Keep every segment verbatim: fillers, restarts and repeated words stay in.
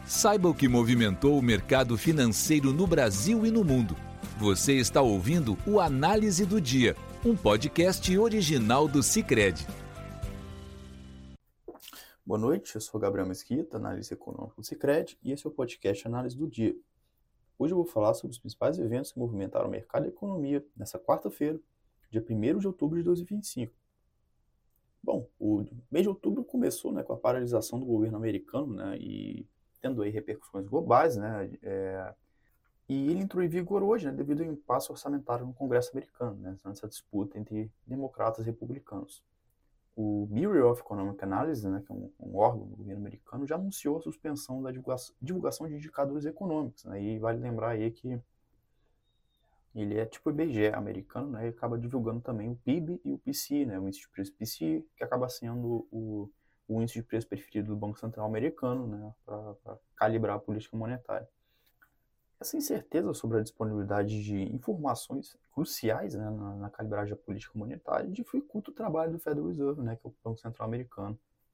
Saiba o que movimentou o mercado financeiro no Brasil e no mundo. Você está ouvindo o Análise do Dia, um podcast original do Sicredi. Boa noite, eu sou Gabriel Mesquita, analista econômico do Sicredi, e esse é o podcast Análise do Dia. Hoje eu vou falar sobre os principais eventos que movimentaram o mercado e a economia nessa quarta-feira, dia primeiro de outubro de dois mil e vinte e cinco. Bom, o mês de outubro começou, né, com a paralisação do governo americano, né, e tendo aí repercussões globais, né, é, e ele entrou em vigor hoje, né, devido ao impasse orçamentário no Congresso americano, né, nessa disputa entre democratas e republicanos. O Bureau of Economic Analysis, né, que é um, um órgão do governo americano, já anunciou a suspensão da divulgação, divulgação de indicadores econômicos, né, e vale lembrar aí que ele é tipo o I B G E americano, né, e acaba divulgando também o P I B e o P C I, né, o índice de preço P C I, que acaba sendo o, o índice de preço preferido do Banco Central americano, né, para calibrar a política monetária. Essa incerteza sobre a disponibilidade de informações cruciais, né, na, na calibragem da política monetária dificulta o trabalho do Federal Reserve, né, que é o Banco Central americano,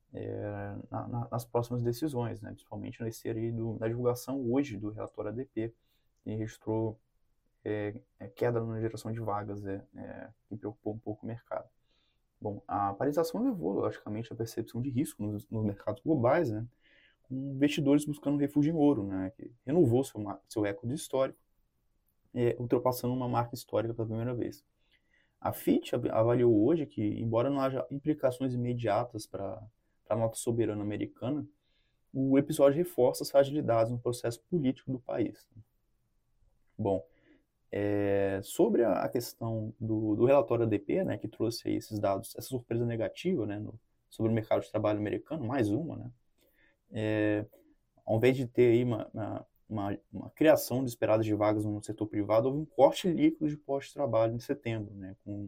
é, na, na, nas próximas decisões, né, principalmente nesse aí do, da divulgação hoje do relatório A D P, que registrou é, é, queda na geração de vagas, é, é, que preocupou um pouco o mercado. Bom, a paralisação levou, logicamente, a percepção de risco nos, nos mercados globais, né, com investidores buscando refúgio em ouro, né, que renovou seu, seu recorde histórico, é, ultrapassando uma marca histórica pela primeira vez. A Fitch avaliou hoje que, embora não haja implicações imediatas para a nota soberana americana, o episódio reforça as fragilidades no processo político do país. Bom, é, sobre a, a questão do, do relatório A D P, né, que trouxe aí esses dados, essa surpresa negativa, né, no, sobre o mercado de trabalho americano, mais uma, né, É, ao invés de ter aí uma, uma, uma, uma criação de esperadas de vagas no setor privado, houve um corte líquido de postos de trabalho em setembro, né, com,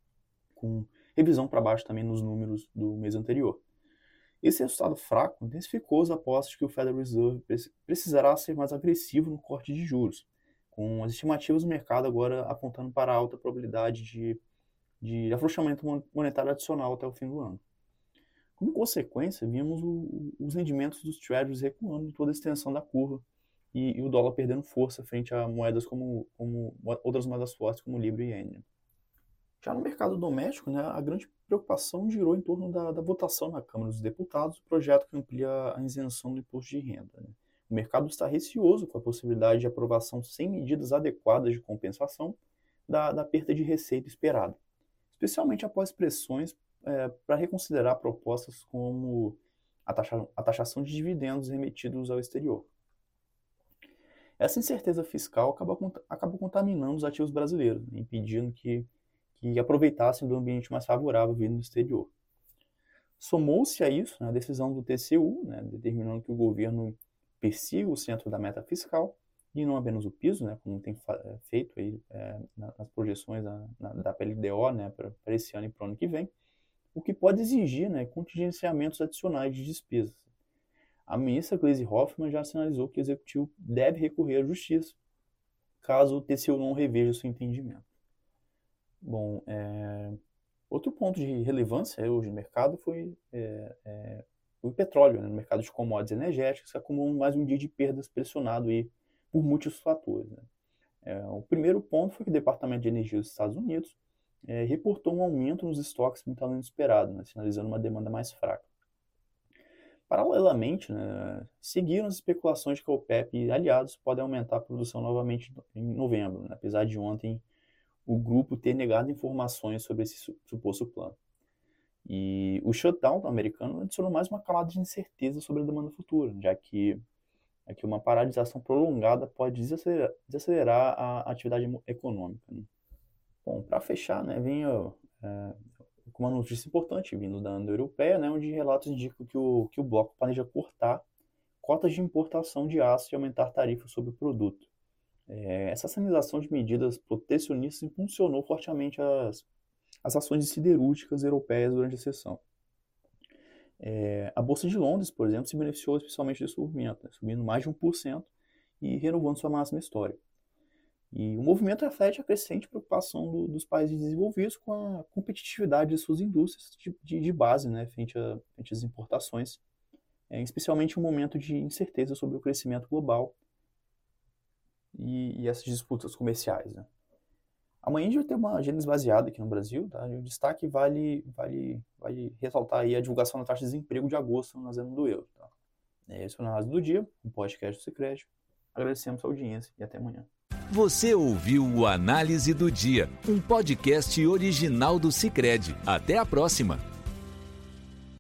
com revisão para baixo também nos números do mês anterior. Esse resultado fraco intensificou as apostas de que o Federal Reserve precisará ser mais agressivo no corte de juros, com as estimativas do mercado agora apontando para a alta probabilidade de, de afrouxamento monetário adicional até o fim do ano. Como consequência, vimos o, os rendimentos dos treasuries recuando em toda a extensão da curva e, e o dólar perdendo força frente a moedas como, como outras moedas fortes como o Libra e Yen. Já no mercado doméstico, né, a grande preocupação girou em torno da, da votação na Câmara dos Deputados, o projeto que amplia a isenção do imposto de renda. Né. O mercado está receoso com a possibilidade de aprovação sem medidas adequadas de compensação da, da perda de receita esperada, especialmente após pressões É, para reconsiderar propostas como a, taxa, a taxação de dividendos remetidos ao exterior. Essa incerteza fiscal acaba, acaba contaminando os ativos brasileiros, né, impedindo que, que aproveitassem do ambiente mais favorável vindo do exterior. Somou-se a isso, né, a decisão do T C U, né, determinando que o governo persiga o centro da meta fiscal e não apenas o piso, né, como tem feito aí, é, nas projeções da, da P L D O, né, para esse ano e para o ano que vem, o que pode exigir, né, contingenciamentos adicionais de despesas. A ministra Gleisi Hoffmann já sinalizou que o executivo deve recorrer à justiça, caso o T C U não reveja seu entendimento. Bom, é... outro ponto de relevância hoje no mercado foi é, é, o petróleo, né, no mercado de commodities energéticos, que acumulou mais um dia de perdas pressionado aí por múltiplos fatores. Né. É, o primeiro ponto foi que o Departamento de Energia dos Estados Unidos É, reportou um aumento nos estoques muito além do esperado, né, sinalizando uma demanda mais fraca. Paralelamente, né, seguiram as especulações de que a OPEP e aliados podem aumentar a produção novamente em novembro, né, apesar de ontem o grupo ter negado informações sobre esse suposto plano. E o shutdown americano adicionou mais uma camada de incerteza sobre a demanda futura, já que, é que uma paralisação prolongada pode desacelerar, desacelerar a atividade econômica. Né. Bom, para fechar, né, vem ó, é, uma notícia importante vindo da União Europeia, né, onde relatos indicam que o, que o bloco planeja cortar cotas de importação de aço e aumentar tarifas sobre o produto. É, essa sinalização de medidas protecionistas impulsionou fortemente as, as ações siderúrgicas europeias durante a sessão. É, a Bolsa de Londres, por exemplo, se beneficiou especialmente desse movimento, né, subindo mais de um por cento e renovando sua máxima histórica. E o movimento reflete a crescente preocupação do, dos países desenvolvidos com a competitividade de suas indústrias de, de, de base, né, frente, a, frente às importações é, especialmente em um momento de incerteza sobre o crescimento global e, e essas disputas comerciais, né? Amanhã a gente vai ter uma agenda esvaziada aqui no Brasil, tá? E o destaque vale, vale, vale ressaltar aí a divulgação da taxa de desemprego de agosto na zona do euro, tá? Esse é o Análise do Dia, um podcast do Sicredi. Agradecemos a audiência e até amanhã. Você ouviu o Análise do Dia, um podcast original do Sicredi. Até a próxima!